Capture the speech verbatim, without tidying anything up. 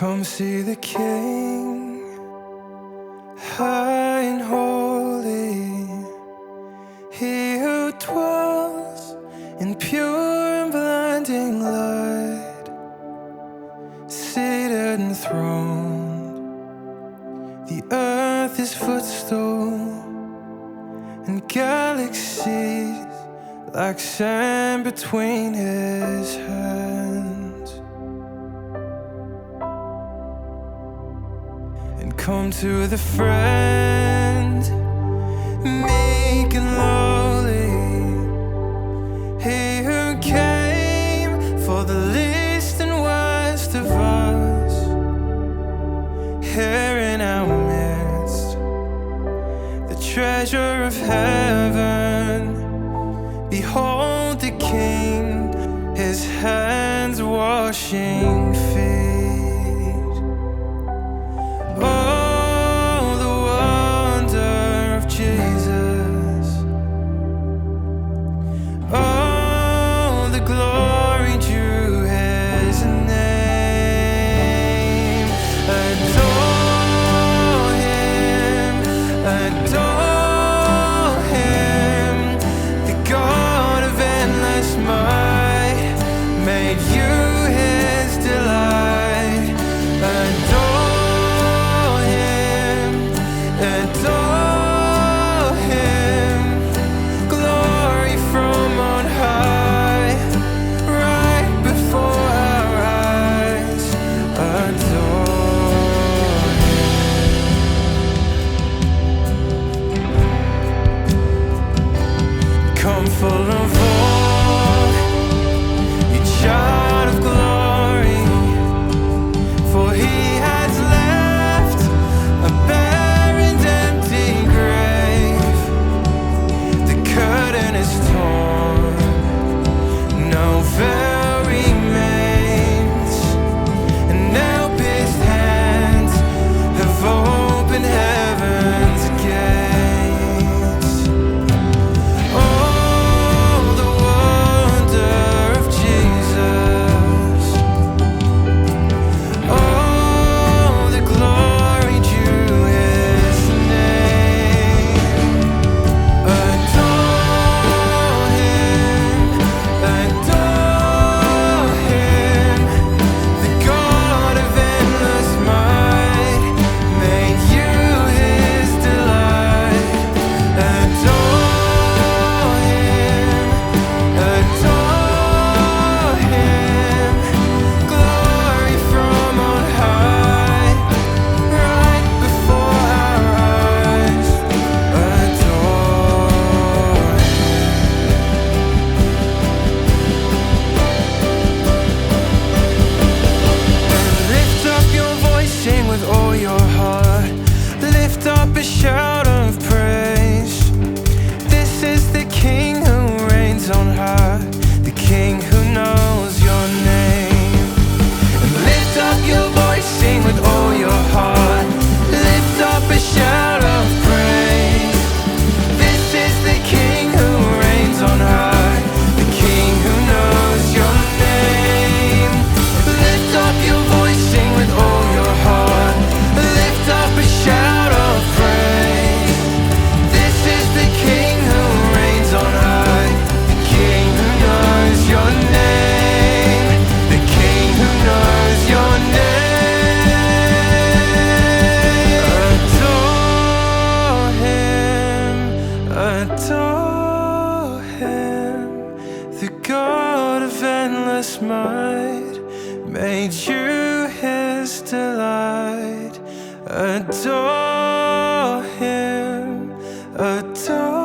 Come see the King, high and holy, He who dwells in pure and blinding light, seated enthroned, the earth is footstool, and galaxies like sand between His hands. And come to the friend, meek and lowly, He who came for the least and worst of us. Here in our midst, the treasure of heaven, behold the King, His hands washing feet. Oh, the wonder of Jesus. Oh, the glory drew His name. Adore Him, adore Him, the God of endless might, made you His delight. Adore Him, adore Him, glory from on high, right before our eyes. Adore Him. Come full of awe, you child of glory, for He has left a bare and empty grave. The curtain is torn, no veil remains, and nail-pierced hands have opened heaven's gates. Oh, the wonder of Jesus. Oh, the glory drew His name. Adore Him, adore Him, the God of endless might, made you His delight. Adore Him, adore Him, glory from on high, right before our eyes. Adore Him. Lift up your voice, sing with all your heart. Lift up a shout of praise. This is the King who reigns on high, the King who knows your name. And lift up your voice, sing with all your heart. Lift up a shout of praise. This is the King who reigns on high, the King who knows your name. Lift up your voice, sing with all your heart. Lift up a shout of praise. This is the King who reigns on high, the King who knows your name, the King who knows your name. Adore Him, adore Him, the God of endless might, made you His delight. Adore Him, adore